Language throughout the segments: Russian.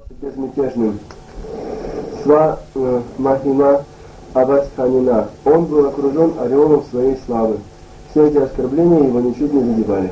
безмятежным. Сва Махима Авасханина. Он был окружен ореолом своей славы. Все эти оскорбления его ничуть не задевали.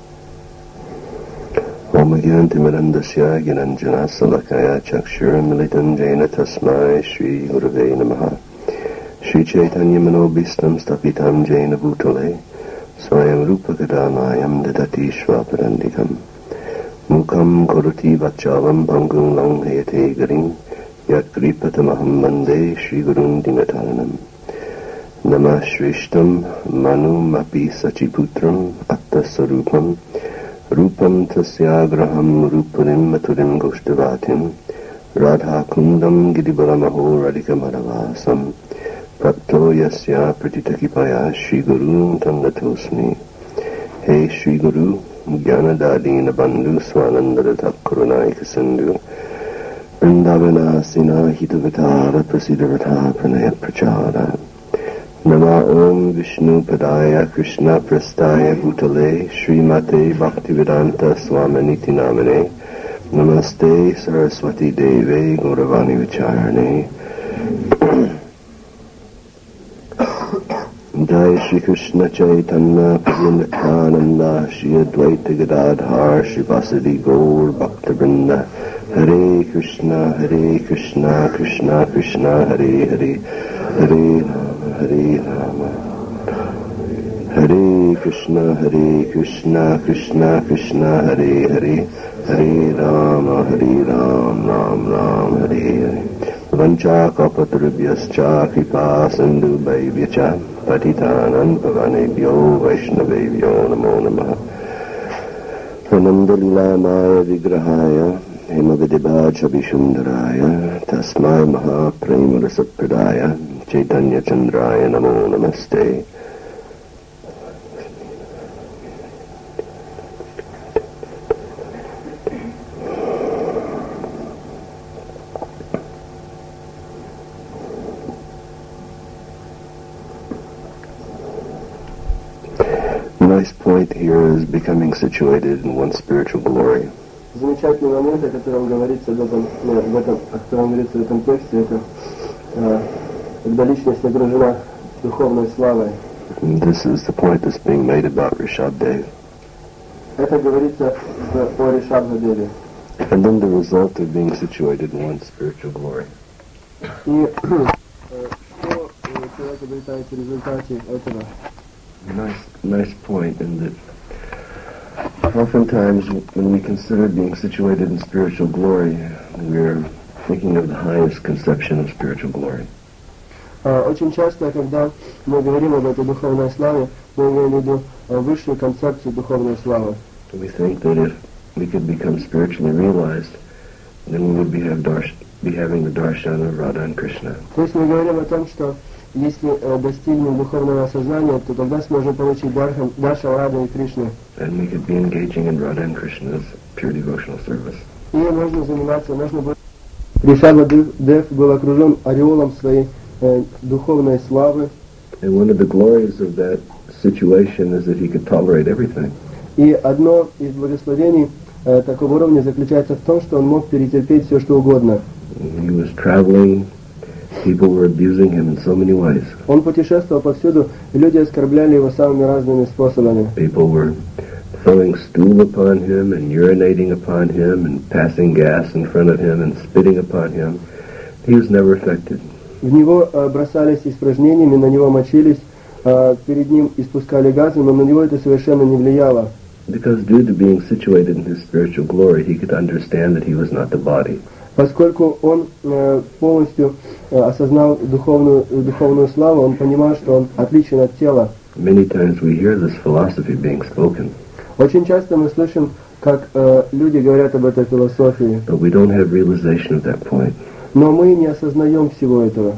Om-Gyantimirandasya Gyananjana Salakaya Chakshura Militam Jaina Tasmai Shri Gurave Namaha Shri Chaitanya Manobhistam Stapitam Jaina Bhutale Swayam Rupa Gadamayam Dadati Shvaparandikam Mukam Koroti Vachalam Pangung Lang Hayate Garim Yat Kripatamaham Mande Shri Gurun Dinataranam Namah Shrishtam Manu Mapi Sachiputram Atta Sarupam Rupam tasyagraham rupanim maturim goshtavatim Radha kundam gidibalamaho radikamadavasam Prapto yasya pratitakipaya Shri Guru tandatosmi Hey Shri Guru Jnanadadina bandhu swanandadatak karunaika sindhu Vrindavana sina hitavatara prasiddhavata pranaya prachara Nama Om Vishnu Padaya Krishna Prastaya Bhutale Srimate Bhaktivedanta Swaminiti Namane Namaste Saraswati Deve Gauravani Vicharane Jai Shri Krishna Chaitanya Prabhu Nityananda Shri Advaita Gadadhar Shri Vasadi Gaur Bhaktivinoda Hare Krishna Krishna Krishna Hare Hare Hare Rama Hare Krishna Krishna Krishna Hare Hare Hare Rama Ram Ram Hare Hare Vancha Kapatarubhyascha Kripa Sindhu Bhaivyacha Patitanam Pavanebhyo Vaishnavebhyo Namo Namaha Anandalila Maya Vigrahaya Hemavidibhaja Vishundaraya Tasmai Maha Prema Chaitanya Chandraya Namo Namaste. The nice point here is becoming situated in one's spiritual glory. Замечательный момент, о котором говорится в этом тексте, это когда личность окружена духовной славой. This is the point that's being made about Rishabdev. Это говорится о Ришабхадеве. And then the result of being situated in one's spiritual glory. И что человек обретает в результате этого? Nice point in that oftentimes when we consider being situated in spiritual glory, we're thinking of the highest conception of spiritual glory. Очень часто, когда мы говорим об этой духовной славе, мы имеем в виду высшую концепцию духовной славы. We think that if we could become spiritually realized, then we would be having the darshan of Radha and Krishna. То есть мы говорим о том, что если достигнем духовного осознания, то тогда сможем получить даршан Рады и Кришны. And we could be engaging in Radha and Krishna's pure devotional service. И можно будет... Ришабхадев был окружен ореолом своей духовной славы. And one of the glories of that situation is that he could tolerate everything. И одно из благословений такого уровня заключается в том, что он мог перетерпеть все, что угодно. He was traveling, people were abusing him in so many ways. Он путешествовал повсюду, и люди оскорбляли его самыми разными способами. People were throwing stool upon him and urinating upon him and passing gas in front of him and spitting upon him. He was never affected. В него бросались испражнениями, на него мочились, перед ним испускали газы, но на него это совершенно не влияло. Because due to being situated in his spiritual glory, he could understand that he was not the body. Поскольку он полностью осознал духовную славу, он понимал, что он отличен от тела. Many times we hear this philosophy being spoken. Очень часто мы слышим, как люди говорят об этой философии. But we don't have realization of that point. Но мы не осознаем всего этого.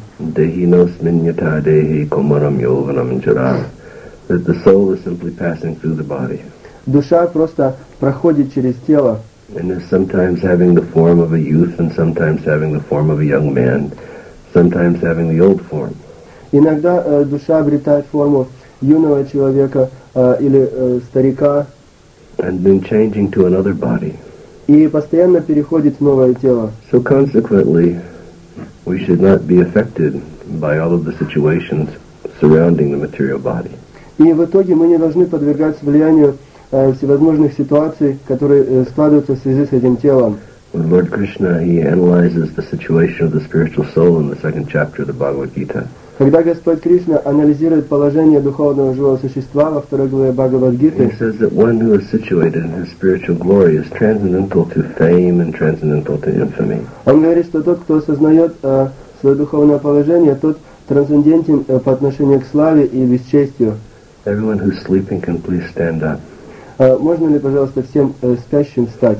That the soul is simply passing through the body. Душа просто проходит через тело. And is sometimes having the form of a youth, and sometimes having the form of a young man, sometimes having the old form. Иногда душа обретает форму юного человека или старика. And then changing to another body. и постоянно переходит в новое тело. So consequently, we should not be affected by all of the situations surrounding the material body. И в итоге мы не должны подвергаться влиянию всевозможных ситуаций, которые складываются в связи с этим телом. When Lord Krishna, he analyzes the situation of the spiritual soul in the second chapter of the Bhagavad Gita. Когда Господь Кришна анализирует положение духовного живого существа во второй главе Бхагавад-гиты, He says that one who is situated in his spiritual glory is transcendental to fame and transcendental to infamy. он говорит, что тот, кто осознает свое духовное положение, тот трансцендентен по отношению к славе и бесчестию. Everyone who's sleeping can please stand up. Можно ли, пожалуйста, всем спящим встать?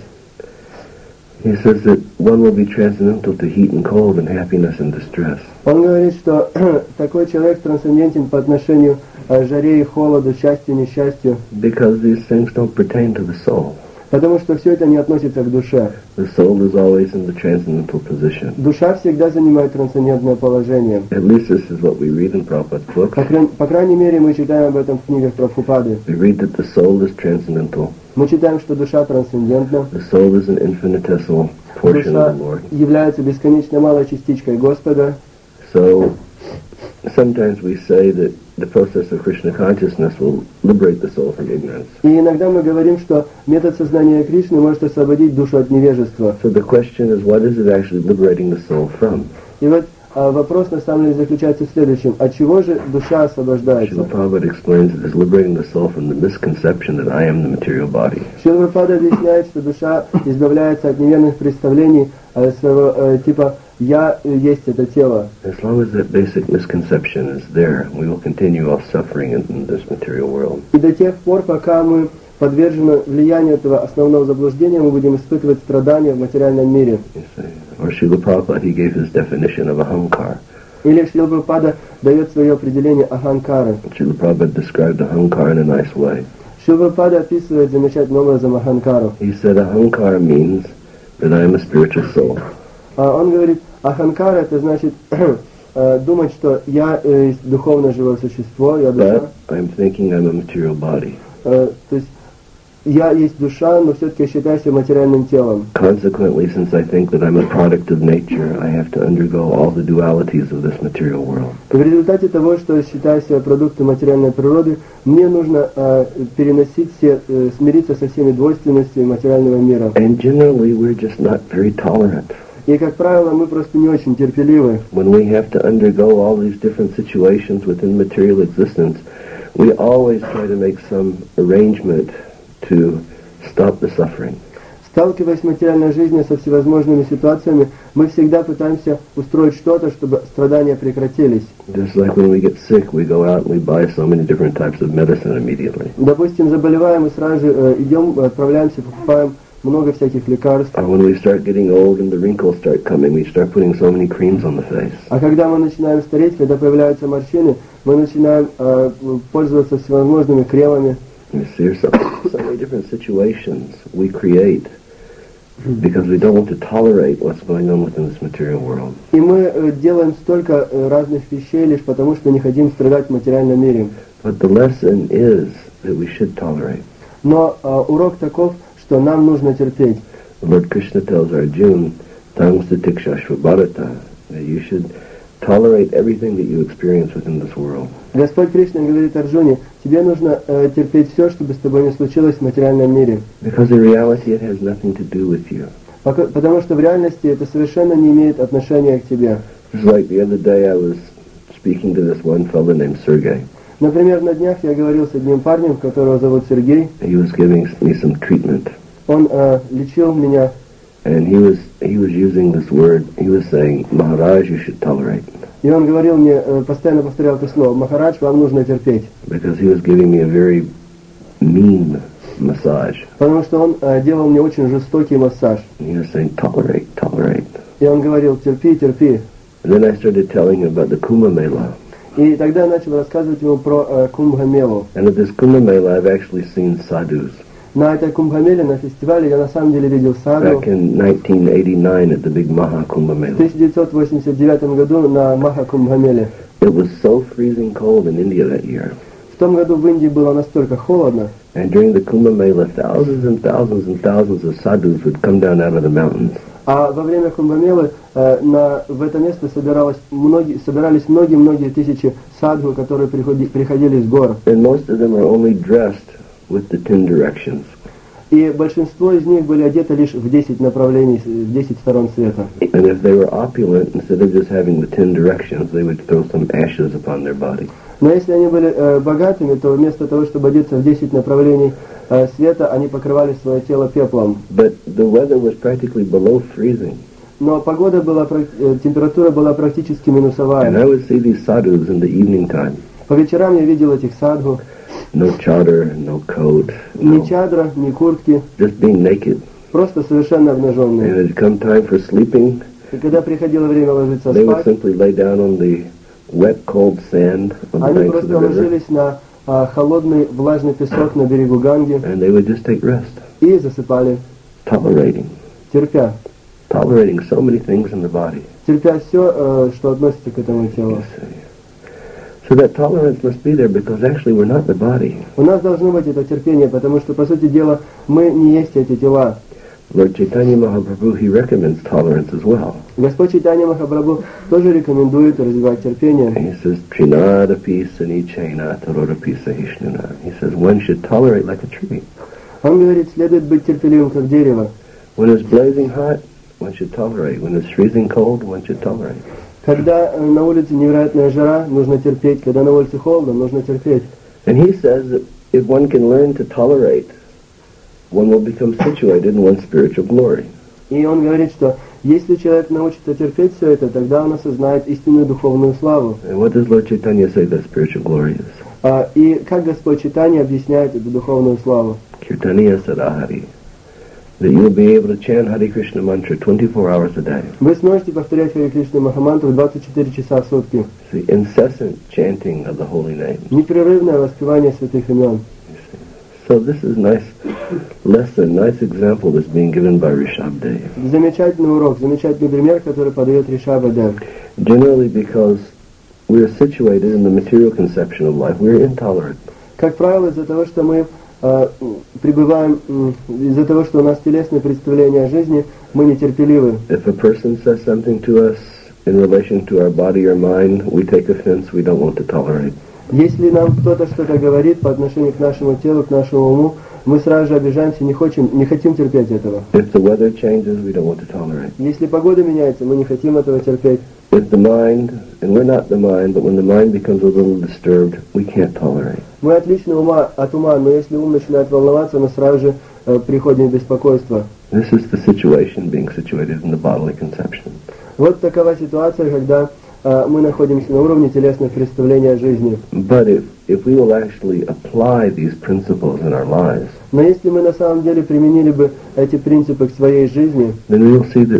He says that one will be transcendental to heat and cold and happiness and distress. Он говорит, что такой человек трансцендентен по отношению к жаре и холоду, счастью и несчастью, Because these things don't pertain to the soul. потому что все это не относится к душе. The soul is always in the transcendental position. Душа всегда занимает трансцендентное положение. At least this is what we read in Prabhupada's books. По крайней мере, мы читаем об этом в книгах Прабхупады. We read that the soul is transcendental. Мы читаем, что душа трансцендентна. The soul is an infinitesimal portion Душа of the Lord. является бесконечно малой частичкой Господа. So sometimes we say that the process of Krishna consciousness will liberate the soul from ignorance. И иногда мы говорим, что метод сознания Кришны может освободить душу от невежества. So the question is, what is it actually liberating the soul from? И вот вопрос на самом деле заключается в следующем. От чего же душа освобождается? Srila Prabhupada explains it as liberating the soul from the misconception that I am the material body. Шрила Прабхупада объясняет, что душа избавляется от неверных представлений своего типа «я есть это тело». As long as that basic misconception is there, we will continue our suffering in this material world. И до тех пор, пока мы подвержены влиянию этого основного заблуждения, мы будем испытывать страдания в материальном мире. You see. Or Srila Prabhupada, he gave his definition of ahankar. Или Шрила Прабхупада дает свое определение аханкары. Srila Prabhupada described ahankar in a nice way. Шрила Прабхупада описывает замечательным образом аханкару. He said ahankar means that I am a spiritual soul. Он говорит, аханкара это значит думать, что я духовное живое существо, я душа. But I'm thinking I'm a material body. То есть я есть душа, но все-таки я считаю себя материальным телом. Consequently, since I think that I'm a product of nature, I have to undergo all the dualities of this material world. В результате того, что я считаю себя продуктом материальной природы, мне нужно переносить все, смириться со всеми двойственностями материального мира. And generally, we're just not very tolerant. И, как правило, мы просто не очень терпеливы. When we have to undergo all these different situations within material existence, we always try to make some arrangement to stop the suffering. Сталкиваясь в материальной жизни со всевозможными ситуациями, мы всегда пытаемся устроить что-то, чтобы страдания прекратились. Just like when we get sick, we go out and we buy so many different types of medicine immediately. Допустим, заболеваем, мы сразу же идем, отправляемся, покупаем много всяких лекарств. Or when we start getting old and the wrinkles start coming, we start putting so many creams on the face. А когда мы начинаем стареть, когда появляются морщины, мы начинаем пользоваться всевозможными кремами. You see, there's so many different situations we create because we don't want to tolerate what's going on within this material world. И мы делаем столько разных вещей лишь потому, что не хотим страдать в материальном мире. But the lesson is that we should tolerate. Но урок таков, что нам нужно терпеть. Lord Krishna tells Arjuna, Tamsatiksha Bharata, that you should tolerate everything that you experience within this world. Господь Кришна говорит Арджуне, тебе нужно терпеть все, что бы с тобой не случилось в материальном мире. Because in reality it has nothing to do with you. Потому что в реальности это совершенно не имеет отношения к тебе. Just like the other day I was speaking to this one fellow named Sergey. Например, на днях я говорил с одним парнем, которого зовут Сергей. He was giving me some treatment. Он лечил меня. And he was using this word, he was saying, Maharaj, you should tolerate. И он говорил мне, постоянно повторял это слово, Махарадж, вам нужно терпеть. Because he was giving me a very mean massage. Потому что он делал мне очень жестокий массаж. And he was saying, tolerate, tolerate. И он говорил, терпи, терпи. And then I started telling him about the Kumbh Mela. И тогда я начал рассказывать ему про Кумбха-мелу. And at this Kumbh Mela, I've actually seen sadhus. На этой Кумбха-меле, на фестивале, я на самом деле видел саду. Back in 1989 at the big Maha Kumbh В Mela. 1989 году на Маха-Кумбха-меле. It was so freezing cold in India that year В том году в Индии было настолько холодно, And during the Kumbh Mela, thousands and thousands and thousands of sadhus would come down out of the mountains. А во время Кумбамелы в это место собирались многие тысячи садху, которые приходили из гор. And most of them are only dressed with the 10 directions. И большинство из них были одеты лишь в 10 направлений, в 10 сторон света. And if they were opulent, instead of just having the 10 directions, they would throw some ashes upon their body. Но если они были богатыми, то вместо того, чтобы одеться в 10 направлений света, они покрывали свое тело пеплом. But the weather was practically below freezing. Но погода была, температура была практически минусовая. And I would see these sadhus in the evening time. По вечерам я видел этих садху. No chadar, no coat. Ни чадра, ни куртки. Just being naked. Просто совершенно And обнаженные. it had come time for sleeping. И когда приходило время ложиться They would спать, simply lay down on the wet, cold sand on the они banks of просто the river. ложились на холодный влажный песок на берегу Ганги And they would just take rest, и засыпали, tolerating so many things in the body. терпя все, что относится к этому телу. You see. So that tolerance must be there because actually we're not the body. У нас должно быть это терпение, потому что, по сути дела, мы не есть эти тела. Lord Chaitanya Mahaprabhu, he recommends tolerance as well. Господь Чайтанья Махапрабху тоже рекомендует развивать терпение. He says, Trinadapi sanichena tarodapi sahishnuna. He says one should tolerate like a tree. Он говорит, следует быть терпеливым, как дерево. When it's blazing hot, one should tolerate. When it's freezing cold, one should tolerate. Когда на улице невероятная жара, нужно терпеть. Когда на улице холодно, нужно терпеть. And he says that if one can learn to tolerate, one will become situated in one's spiritual glory. И он говорит, что если человек научится терпеть все это, тогда он осознает истинную духовную славу. And what does Lord Chaitanya say that spiritual glory is? И как Господь Чайтанья объясняет эту духовную славу? Kirtaniya Sadahari. That you'll be able to chant Hare Krishna mantra 24 hours a day. Вы сможете повторять Харе Кришна Махамантру 24 часа в сутки. The incessant chanting of the holy name. Непрерывное воспевание святых имен. So this is nice lesson, nice example that's being given by Rishabdev. Замечательный урок, замечательный пример, который подает Ришабадев. Generally because we are situated in the material conception of life, we are intolerant. Как правило, из-за того, что мы пребываем, из-за того, что у нас телесное представление о жизни, мы нетерпеливы. If a person says something to us in relation to our body or mind, we take offense, we don't want to tolerate. Если нам кто-то что-то говорит по отношению к нашему телу, к нашему уму, мы сразу же обижаемся, не хотим терпеть этого. If the weather changes, we don't want to tolerate. Если погода меняется, мы не хотим этого терпеть. If the mind, and we're not the mind, but when the mind becomes a little disturbed, we can't tolerate. Мы отличны от ума, но если ум начинает волноваться, мы сразу же приходим в беспокойство. This is the situation being situated in the bodily conception. Вот такова ситуация, когда мы находимся на уровне телесных представлений о жизни. But if we will actually apply these principles in our lives, Но если мы на самом деле применили бы эти принципы к своей жизни, then we will see that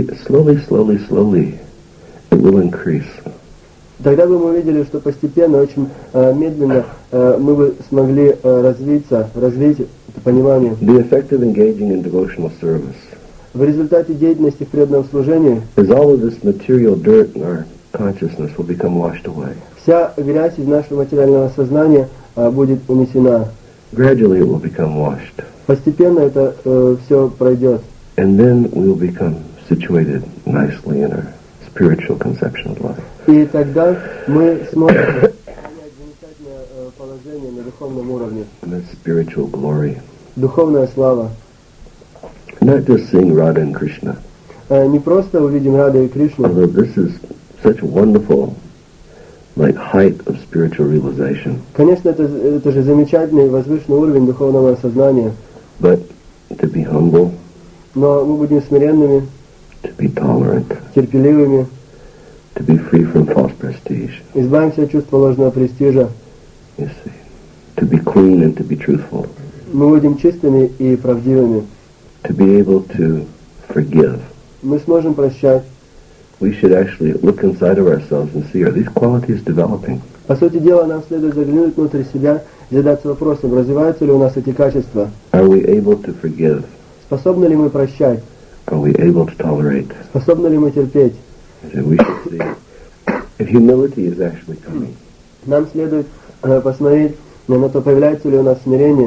slowly, it will increase. тогда бы мы увидели, что постепенно, очень медленно мы бы смогли развить это понимание. The effect of engaging in devotional service В результате деятельности в преданном служении is all of this material dirt in our consciousness will become washed away. вся грязь из нашего материального сознания будет унесена. Gradually it will become washed. Постепенно это все пройдет. And then we will become situated nicely in our spiritual conception of life. И тогда мы сможем занять замечательное положение на духовном уровне. And that's spiritual glory. Духовная слава. Not just seeing Radha and Krishna, Не просто увидим Раду и Кришну, although this is such a wonderful height of spiritual realization, конечно, это же замечательный возвышенный уровень духовного сознания, but to be humble, но мы будем смиренными, to be tolerant, терпеливыми, to be free from false prestige, избавимся от чувства ложного престижа, you see, to be clean and to be truthful, мы будем чистыми и правдивыми, to be able to forgive. мы сможем прощать. We should actually look inside of ourselves and see, are these qualities developing? По сути дела, нам следует заглянуть внутрь себя и задаться вопросом, развиваются ли у нас эти качества, Are we able to forgive? способны ли мы прощать, Are we able to tolerate? способны ли мы терпеть. And we should see if humility is actually coming. Нам следует посмотреть на то, появляется ли у нас смирение.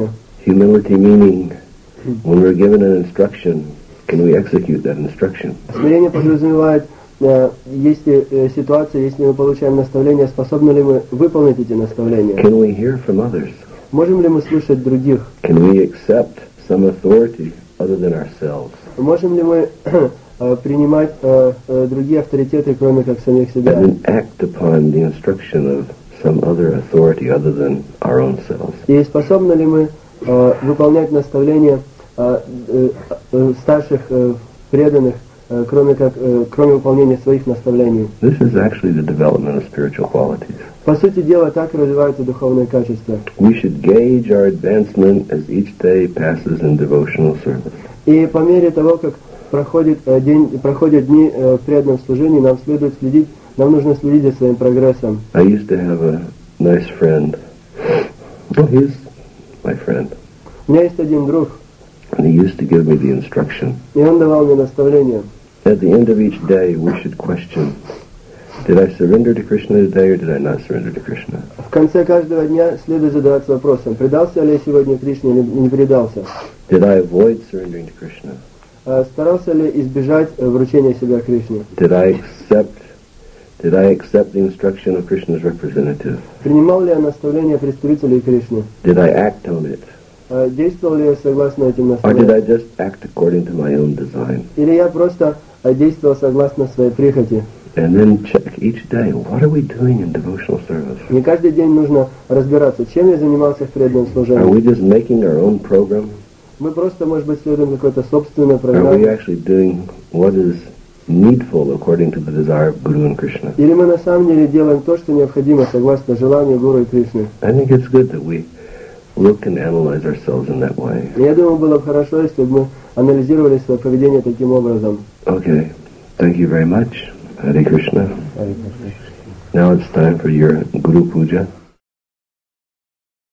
Humility meaning, when we're given an instruction, can we execute that instruction? Смирение подразумевает, если ситуация, если мы получаем наставления, способны ли мы выполнить эти наставления? Can we hear from others? Можем ли мы слышать других? Can we accept some authority other than ourselves? Можем ли мы принимать другие авторитеты, кроме как самих себя? And then act upon the instruction of some other authority other than our own selves? И способны ли мы выполнять наставления старших преданных, кроме выполнения своих наставлений? This is actually the development of spiritual qualities. По сути дела, так развиваются духовные качества. We should gauge our advancement as each day passes in devotional service. И по мере того, как проходят дни в преданном служении, нам нужно следить за своим прогрессом. I used to have a nice friend. Oh, he's my friend. У меня есть один друг, And he used to give me the instruction. и он давал мне наставления. At the end of each day, we should question, did I surrender to Krishna today or did I not surrender to Krishna? В конце каждого дня следует задаваться вопросом, предался ли я сегодня Кришне или не предался. Did I avoid surrendering to Krishna? Старался ли избежать вручения себя Кришне? Did I accept the instruction of Krishna's representative? Принимал ли я наставления представителей Кришны? Did I act on it? Действовал ли я согласно этим Or did I наставлениям? just act according to my own design? Или я просто действовал согласно своей прихоти? And then check each day, what are we doing in devotional service? Не каждый день нужно разбираться, чем я занимался в преданном Are служении. we just making our own program? Мы просто, может быть, следуем какой-то собственной Are we программе. actually doing what is needful according to the desire of Guru and Krishna? Или мы на самом деле делаем то, что необходимо согласно желанию Гуру и Кришны. I think it's good that we look and analyze ourselves in that way. Я думаю, было бы хорошо, если бы мы анализировали свое поведение таким образом. Okay, thank you very much. Hare Krishna. Now it's time for your Guru Puja.